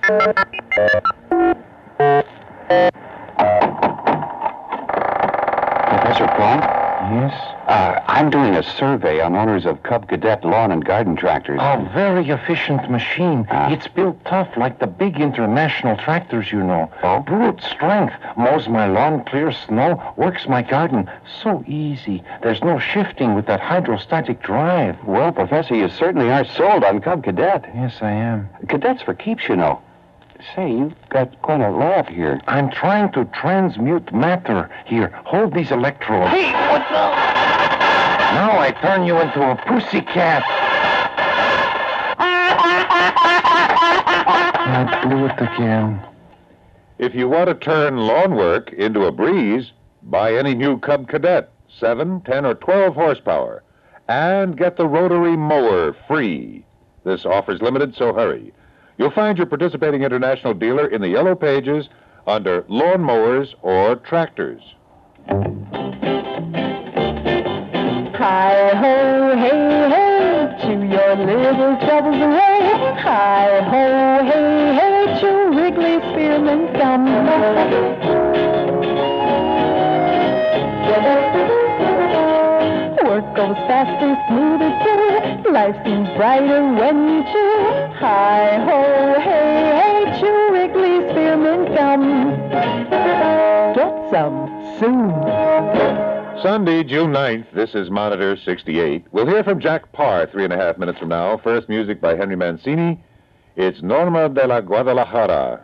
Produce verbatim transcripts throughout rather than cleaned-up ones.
Professor Plum? Yes? Uh, I'm doing a survey on owners of Cub Cadet lawn and garden tractors. A very efficient machine. Ah. It's built tough like the big international tractors, you know. Oh? Brute strength. Mows my lawn, clears snow, works my garden. So easy. There's no shifting with that hydrostatic drive. Well, Professor, you certainly are sold on Cub Cadet. Yes, I am. Cadet's for keeps, you know. Say, you've got quite a lab here. I'm trying to transmute matter. Here, hold these electrodes. Hey, what's up? Now I turn you into a pussycat. I blew it again. If you want to turn lawn work into a breeze, buy any new Cub Cadet, seven, ten, or twelve horsepower, and get the rotary mower free. This offer's limited, so hurry. You'll find your participating international dealer in the yellow pages under lawn mowers or tractors. Hi-ho, hey, hey, chew your little troubles away. Hi-ho, hey, hey, chew Wrigley Spearmint Gum. Work goes faster, smoother too. Life seems brighter when you chew. Hi-ho, hey, hey, chew Wrigley Spearmint Gum. Get some soon. Sunday, June ninth, this is Monitor sixty-eight. We'll hear from Jack Parr three and a half minutes from now. First music by Henry Mancini. It's Norma de la Guadalajara.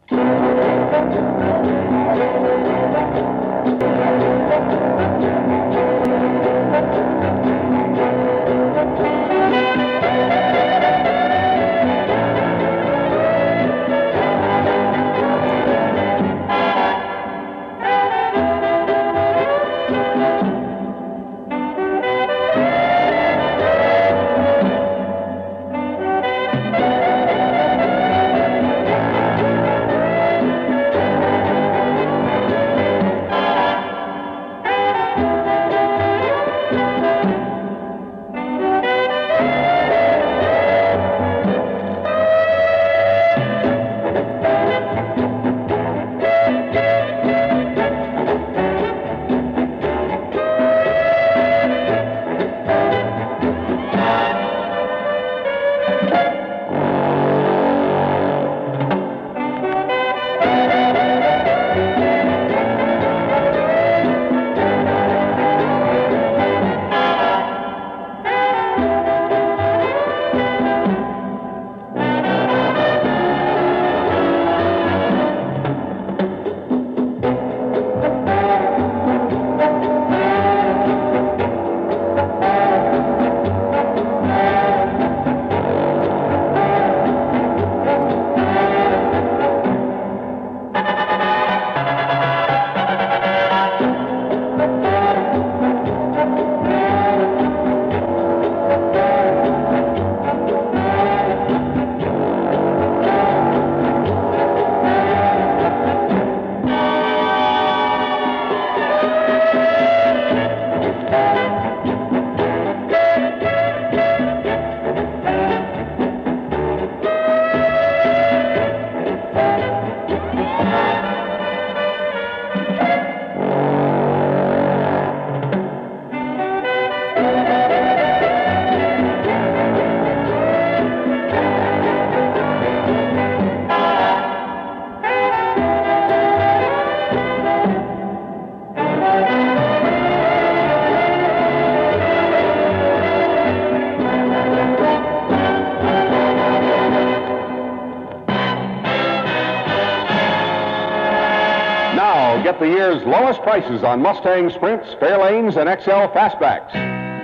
Get the year's lowest prices on Mustang Sprints, Fairlanes, and X L Fastbacks.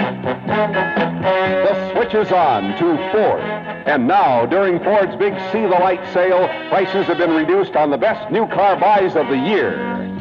The switch is on to Ford. And now, during Ford's big See the Light sale, prices have been reduced on the best new car buys of the year.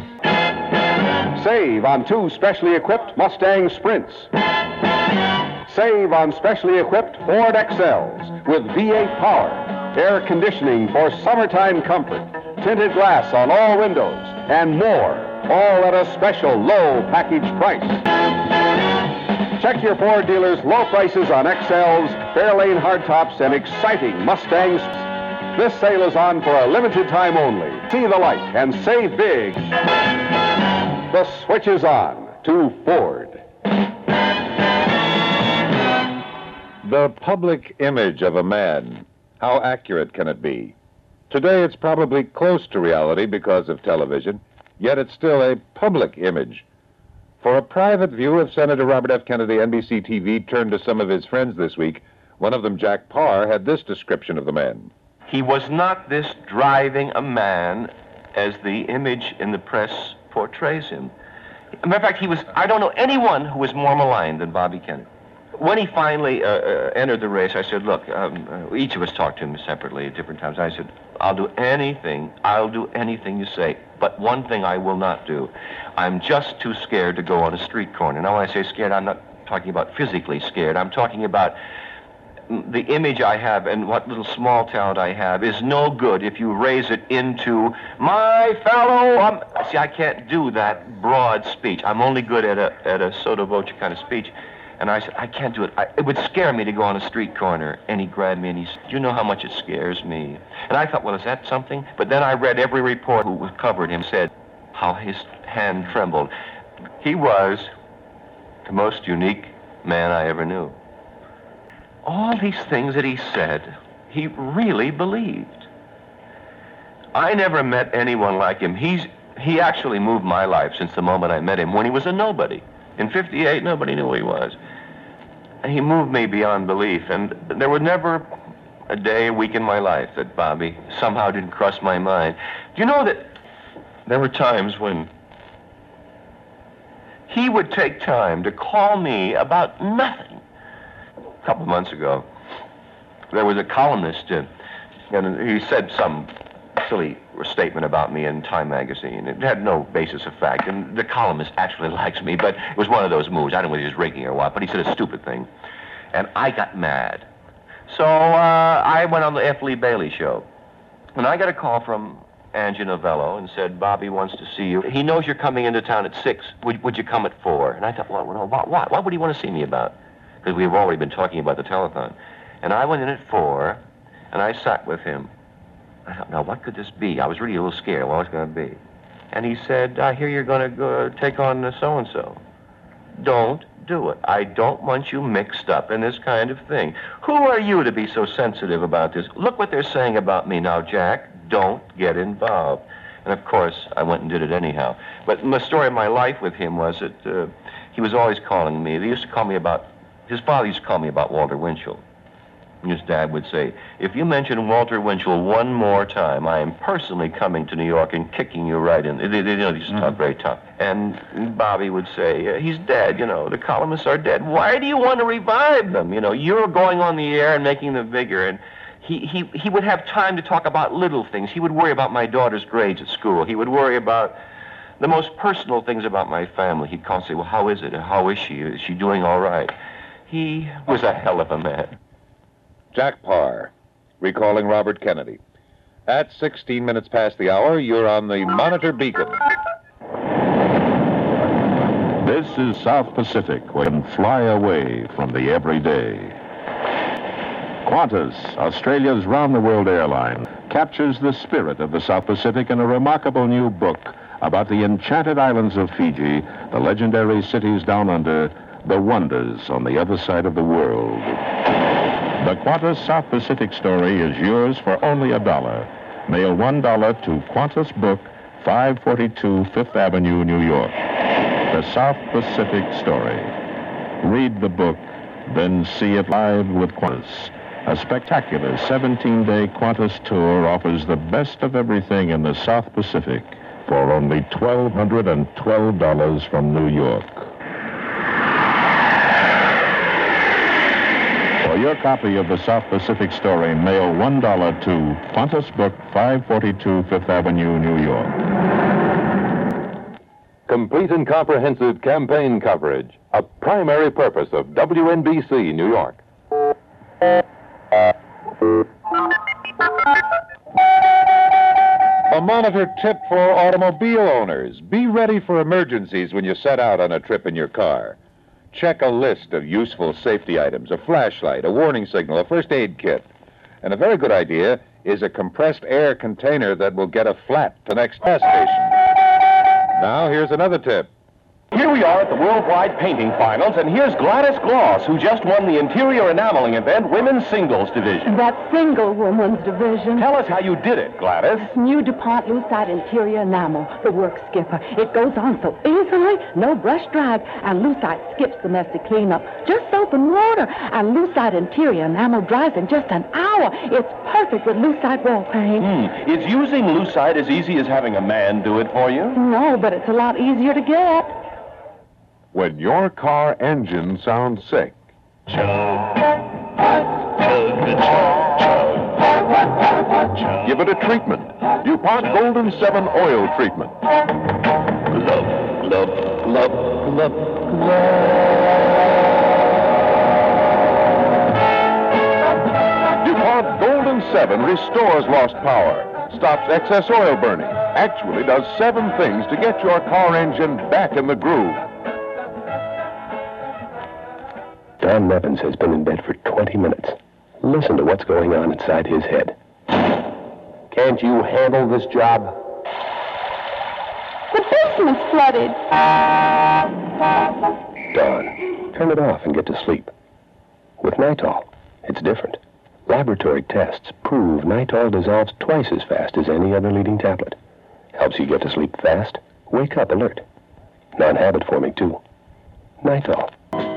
Save on two specially equipped Mustang Sprints. Save on specially equipped Ford X Ls with V eight power, air conditioning for summertime comfort, tinted glass on all windows, and more, all at a special low package price. Check your Ford dealer's low prices on X Ls, Fairlane hardtops, and exciting Mustangs. This sale is on for a limited time only. See the light and save big. The switch is on to Ford. The public image of a man. How accurate can it be? Today it's probably close to reality because of television, yet it's still a public image. For a private view of Senator Robert F. Kennedy, N B C T V turned to some of his friends this week. One of them, Jack Parr, had this description of the man. He was not this driving a man as the image in the press portrays him. As a matter of fact, he was, I don't know anyone who was more maligned than Bobby Kennedy. When he finally uh, uh, entered the race, I said, look, um, uh, each of us talked to him separately at different times. I said, I'll do anything, I'll do anything you say, but one thing I will not do. I'm just too scared to go on a street corner. Now, when I say scared, I'm not talking about physically scared. I'm talking about the image I have and what little small talent I have is no good if you raise it into my fellow. Um, see, I can't do that broad speech. I'm only good at a, at a sotto voce kind of speech. And I said, I can't do it. I, it would scare me to go on a street corner. And he grabbed me and he said, you know how much it scares me? And I thought, well, is that something? But then I read every report who covered him, said how his hand trembled. He was the most unique man I ever knew. All these things that he said, he really believed. I never met anyone like him. He's, he actually moved my life since the moment I met him when he was a nobody. In fifty-eight, nobody knew who he was. And he moved me beyond belief. And there was never a day, a week in my life that Bobby somehow didn't cross my mind. Do you know that there were times when he would take time to call me about nothing? A couple of months ago, there was a columnist, uh, and he said some silly statement about me in Time magazine. It had no basis of fact, and the columnist actually likes me, but it was one of those moves. I don't know whether he was raking or what, but he said a stupid thing, and I got mad. So uh, I went on the F. Lee Bailey show, and I got a call from Angie Novello and said, Bobby wants to see you. He knows you're coming into town at six. Would, would you come at four? And I thought, well, well what, what, what would he want to see me about? Because we've already been talking about the telethon. And I went in at four, and I sat with him. I thought, now, what could this be? I was really a little scared what it was going to be. And he said, I hear you're going to go take on uh, so-and-so. Don't do it. I don't want you mixed up in this kind of thing. Who are you to be so sensitive about this? Look what they're saying about me now, Jack. Don't get involved. And, of course, I went and did it anyhow. But the story of my life with him was that uh, he was always calling me. They used to call me about, his father used to call me about Walter Winchell. And his dad would say, if you mention Walter Winchell one more time, I am personally coming to New York and kicking you right in. They, they, you know, he's tough, very tough. And Bobby would say, he's dead, you know, the columnists are dead. Why do you want to revive them? You know, you're going on the air and making them bigger. And he, he, he would have time to talk about little things. He would worry about my daughter's grades at school. He would worry about the most personal things about my family. He'd call and say, well, how is it? How is she? Is she doing all right? He was a hell of a man. Jack Parr, recalling Robert Kennedy. At sixteen minutes past the hour, you're on the Monitor Beacon. This is South Pacific, where you can fly away from the everyday. Qantas, Australia's round-the-world airline, captures the spirit of the South Pacific in a remarkable new book about the enchanted islands of Fiji, the legendary cities down under, the wonders on the other side of the world. The Qantas South Pacific story is yours for only a dollar. Mail one dollar to Qantas Book, five forty-two Fifth Avenue, New York. The South Pacific story. Read the book, then see it live with Qantas. A spectacular seventeen-day Qantas tour offers the best of everything in the South Pacific for only one thousand two hundred twelve dollars from New York. For your copy of the South Pacific story, mail one dollar to Qantas Book, five forty-two Fifth Avenue, New York. Complete and comprehensive campaign coverage, a primary purpose of W N B C New York. A Monitor tip for automobile owners. Be ready for emergencies when you set out on a trip in your car. Check a list of useful safety items, a flashlight, a warning signal, a first aid kit. And a very good idea is a compressed air container that will get a flat to the next gas station. Now, here's another tip. Here we are at the Worldwide Painting Finals, and here's Gladys Gloss, who just won the Interior Enameling Event Women's Singles Division. That single woman's division. Tell us how you did it, Gladys. New DuPont Lucite Interior Enamel, the work skipper. It goes on so easily, no brush drag, and Lucite skips the messy cleanup. Just soap and water, and Lucite Interior Enamel dries in just an hour. It's perfect with Lucite wall paint. Hmm. Is using Lucite as easy as having a man do it for you? No, but it's a lot easier to get. When your car engine sounds sick, give it a treatment. DuPont Golden seven Oil Treatment. Glove, glove, glove, glove, DuPont Golden seven restores lost power, stops excess oil burning, actually does seven things to get your car engine back in the groove. Don Nevins has been in bed for twenty minutes. Listen to what's going on inside his head. Can't you handle this job? The basement's flooded. Don, turn it off and get to sleep. With Nitol, it's different. Laboratory tests prove Nitol dissolves twice as fast as any other leading tablet. Helps you get to sleep fast, wake up alert. Non-habit forming, too. Nitol.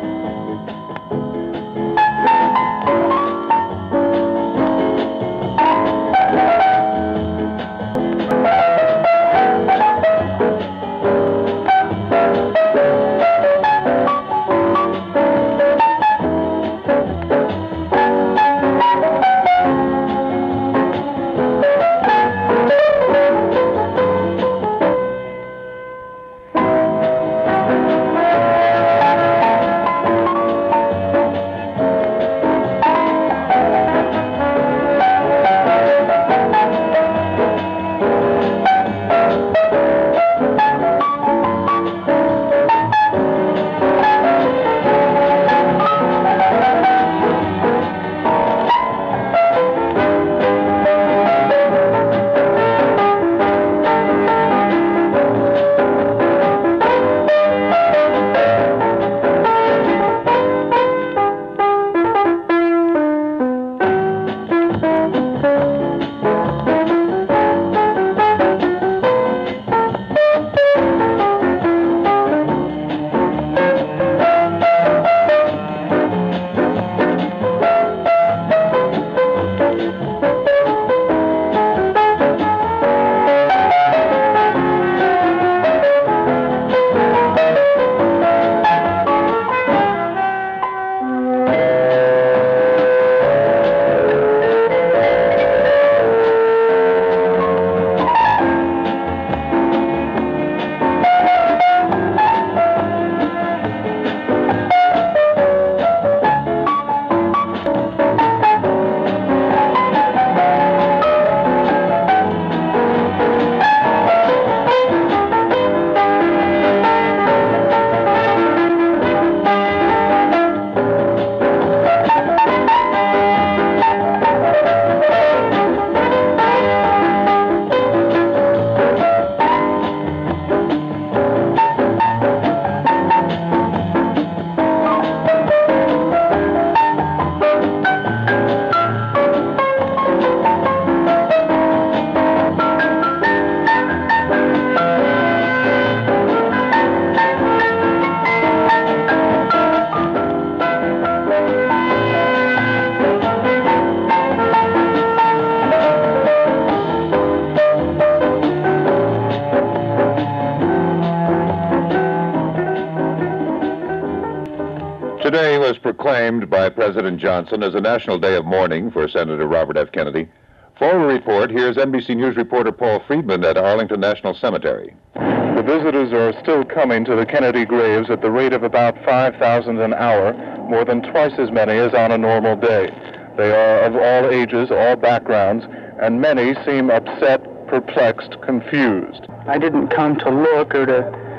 Today was proclaimed by President Johnson as a national day of mourning for Senator Robert F. Kennedy. For a report, here's N B C News reporter Paul Friedman at Arlington National Cemetery. The visitors are still coming to the Kennedy graves at the rate of about five thousand an hour, more than twice as many as on a normal day. They are of all ages, all backgrounds, and many seem upset, perplexed, confused. I didn't come to look or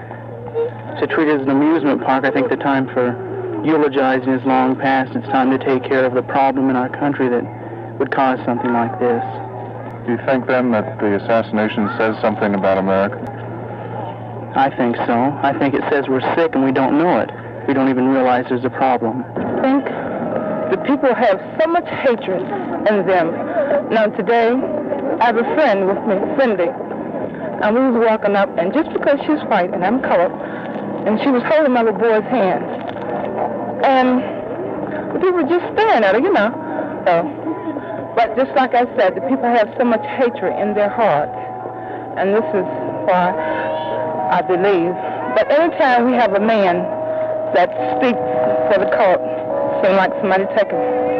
to to treat it as an amusement park. I think the time for eulogizing is long past. It's time to take care of the problem in our country that would cause something like this. Do you think then that the assassination says something about America? I think so. I think it says we're sick and we don't know it. We don't even realize there's a problem. I think the people have so much hatred in them. Now today, I have a friend with me, Cindy, and we was walking up, and just because she's white and I'm colored, and she was holding my little boy's hand, and the people were just staring at her, you know. So, but just like I said, the people have so much hatred in their hearts, and this is why I believe. But anytime we have a man that speaks for the cult, it seems like somebody taking.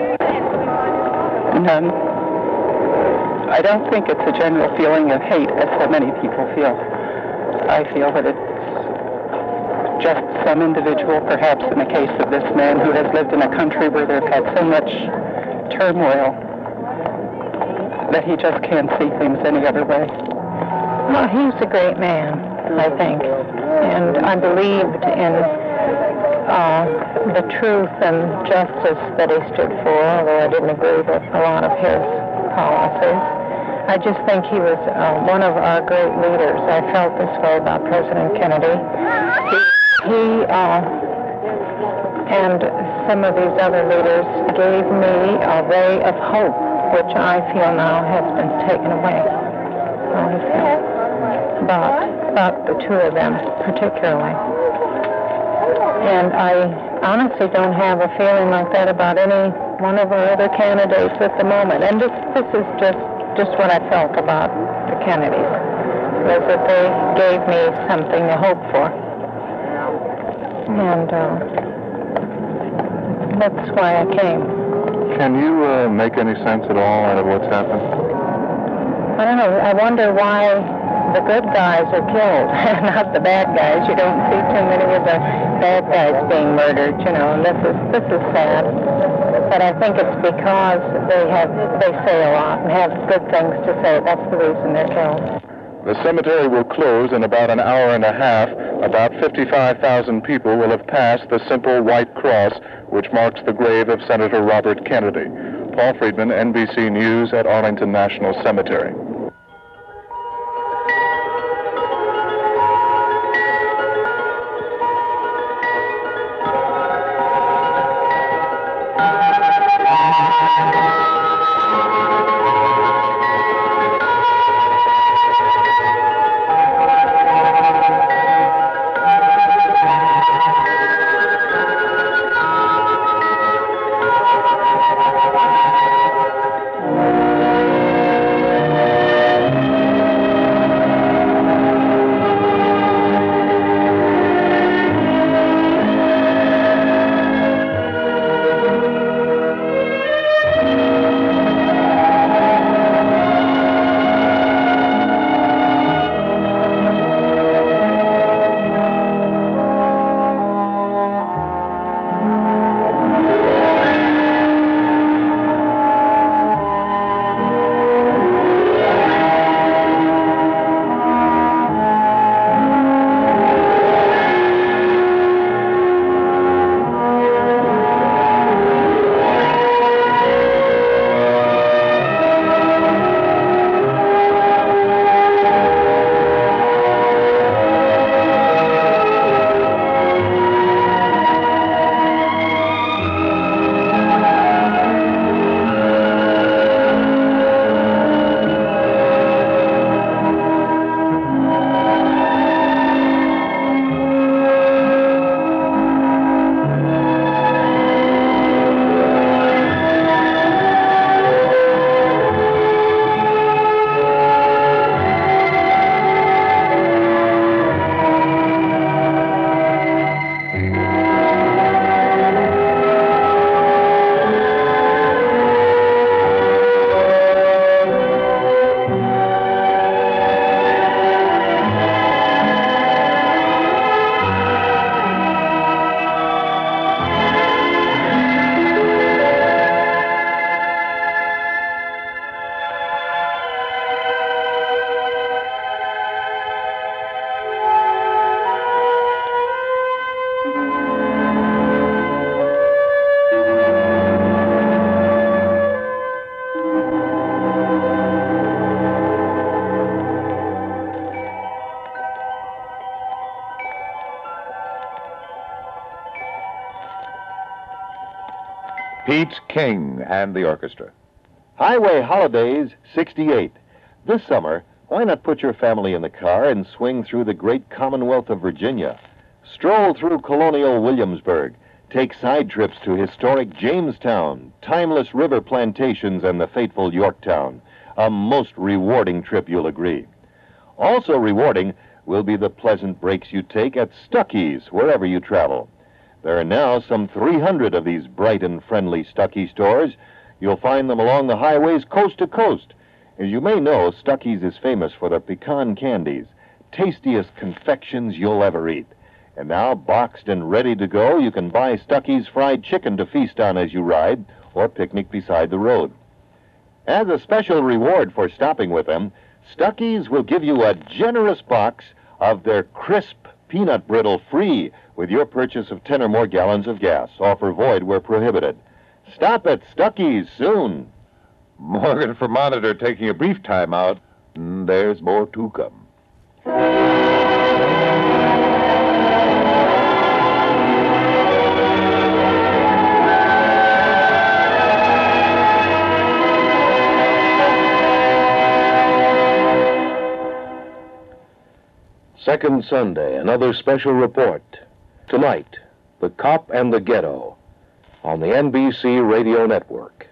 None. I don't think it's a general feeling of hate, as so many people feel. I feel that it's just some individual, perhaps in the case of this man, who has lived in a country where they've had so much turmoil that he just can't see things any other way. Well, he's a great man, I think, and I believed in uh, the truth and justice that he stood for, although I didn't agree with a lot of his policies. I just think he was uh, one of our great leaders. I felt this way about President Kennedy. He, he uh, and some of these other leaders gave me a ray of hope, which I feel now has been taken away. About, about the two of them, particularly. And I honestly don't have a feeling like that about any one of our other candidates at the moment. And this, this is just just what I felt about the Kennedys, was that they gave me something to hope for. And uh, that's why I came. Can you uh, make any sense at all out of what's happened? I don't know. I wonder why the good guys are killed, not the bad guys. You don't see too many of the bad guys being murdered, you know, and this is, this is sad. But I think it's because they have they say a lot and have good things to say. That's the reason they're killed. The cemetery will close in about an hour and a half. About fifty-five thousand people will have passed the simple white cross which marks the grave of Senator Robert Kennedy. Paul Friedman, N B C News at Arlington National Cemetery. Pete King and the orchestra. Highway Holidays, sixty-eight. This summer, why not put your family in the car and swing through the great Commonwealth of Virginia? Stroll through colonial Williamsburg. Take side trips to historic Jamestown, timeless river plantations, and the fateful Yorktown. A most rewarding trip, you'll agree. Also rewarding will be the pleasant breaks you take at Stuckey's, wherever you travel. There are now some three hundred of these bright and friendly Stuckey stores. You'll find them along the highways coast to coast. As you may know, Stuckey's is famous for the pecan candies, tastiest confections you'll ever eat. And now, boxed and ready to go, you can buy Stuckey's fried chicken to feast on as you ride, or picnic beside the road. As a special reward for stopping with them, Stuckey's will give you a generous box of their crisp peanut brittle free with your purchase of ten or more gallons of gas. Offer void where prohibited. Stop at Stuckey's soon. Morgan for Monitor taking a brief time out. There's more to come. Second Sunday, another special report. Tonight, The Cop and the Ghetto on the N B C Radio Network.